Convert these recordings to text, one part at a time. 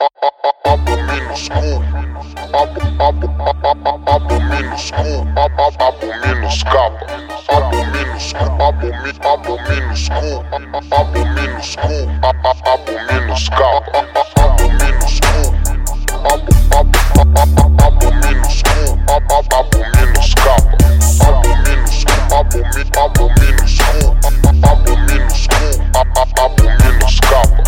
Abominos cu, abominos cu, abominos capa, abominos cu, abominos cu, abominos cu, abominos capa, abominos cu, abominos cu, abominos capa, abominos cu, abominos cu, abominos capa.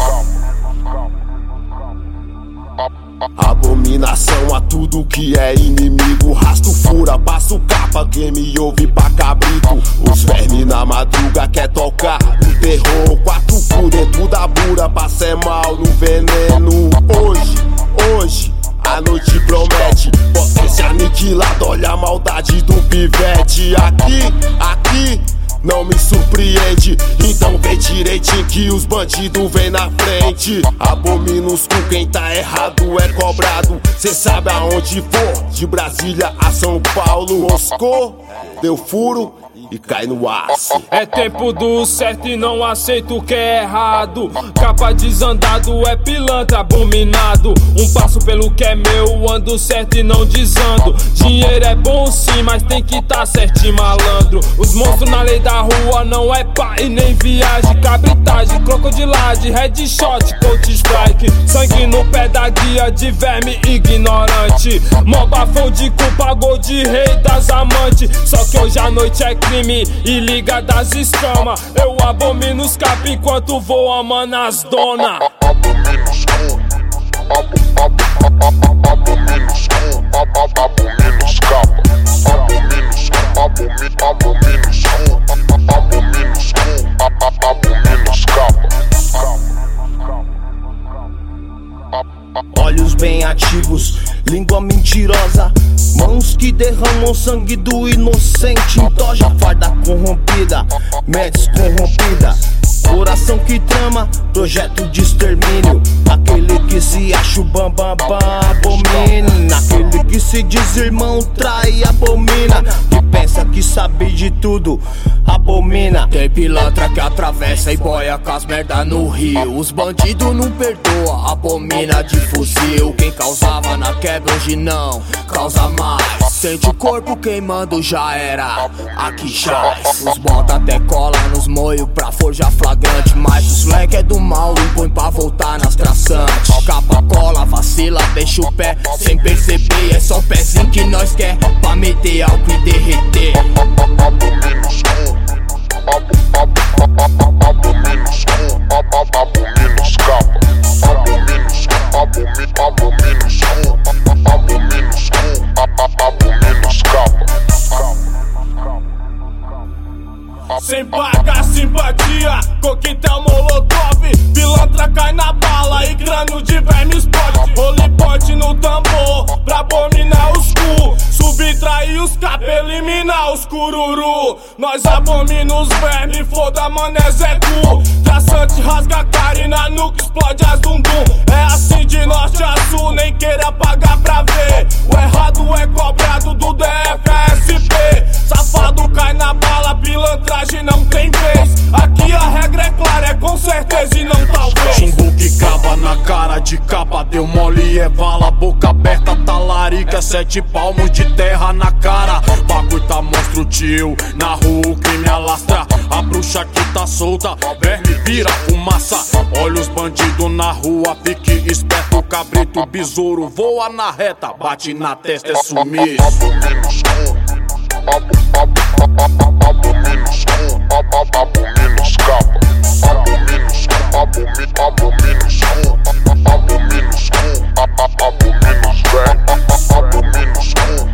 Abominação a tudo que é inimigo. Rasto fura, passo capa, quem me ouve pra cabrito. Os vermes na madruga quer tocar o terror. 4 por dentro da bura pra ser mal no veneno. Hoje a noite promete potência aniquilada, olha a maldade do pivete. Aqui não me surpreende, então vê direitinho que os bandidos vem na frente. Abominos com quem tá errado é cobrado. Cê sabe aonde for, de Brasília a São Paulo. Moscou, deu furo e cai no aço. É tempo do certo e não aceito o que é errado. Capa desandado é pilantra abominado. Um passo pelo que é meu, ando certo e não desando. Dinheiro é bom sim, mas tem que tá certinho malandro. Os monstros na lei da rua não é pai nem viagem. Cabritagem, crocodilagem, headshot, coach strike. Sangue no pé da guia de verme ignorante. Mó bafão de culpa, gol de rei das amantes. Só que hoje a noite é crime e liga das escama. Eu abomino os cap enquanto vou amando as dona. Abominos cu, abominos cu, abominos capa, abominos cu, abominos cu, abominos capa. Olhos bem ativos, língua mentirosa, mãos que derramam sangue do inocente. Toja, farda corrompida, mentes corrompida, coração que trama, projeto de extermínio. Aquele que se acha o bambambam, abomina. Aquele que se diz irmão, trai, abomina. Que pensa que sabe de tudo, abomina. Tem pilantra que atravessa e boia com as merda no rio. Os bandidos não perdoa, abomina de fuzil. Quem causava na quebra hoje não causa mais. Sente o corpo queimando, já era, aqui jaz. Os bota até cola nos moios pra forjar flagrante. Mas os leque é do mal e põe pra voltar nas traçantes. Capa, cola, vacila, deixa o pé sem perceber. É só o pezinho que nós quer pra meter álcool e derreter. Abominos cu, abominos cu, abominos capa, abominos cu, abominos cu, abominos capa. Sem pagar simpatia, coquetel molotov. Pilantra cai na bala e crânio de verme explode. Polipote no tambor pra abominar os cu. Subtrair os cap, eliminar os cururu. Nós abomina os verme, foda mané Zé Cu. Traçante rasga a cara e na nuca explode as dundum. É assim de norte a sul, nem queira pagar pra ver. O errado é cobrado do DF a SP. Safado cai na bala, pilantragem não tem vez. Aqui a regra é clara, é com certeza e não talvez. Xingu que cava na cara de capa, deu mole é vala, boca aberta, talarica, 7 palmos de terra na cara. Bagulho tá monstro tio, na rua o crime alastra. A bruxa que tá solta, verme vira fumaça. Olha os bandidos na rua, fique esperto. Cabrito, besouro, voa na reta, bate na testa, é sumiço. Abominos cu, abominos cu, abominos capa, abominos cu, abominos cu, abominos velho, abominos cu,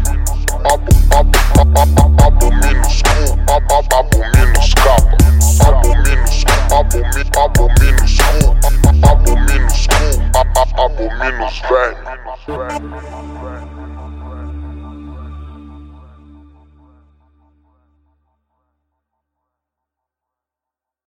abominos cu, abominos capa, abominos cu, abominos cu, abominos velho.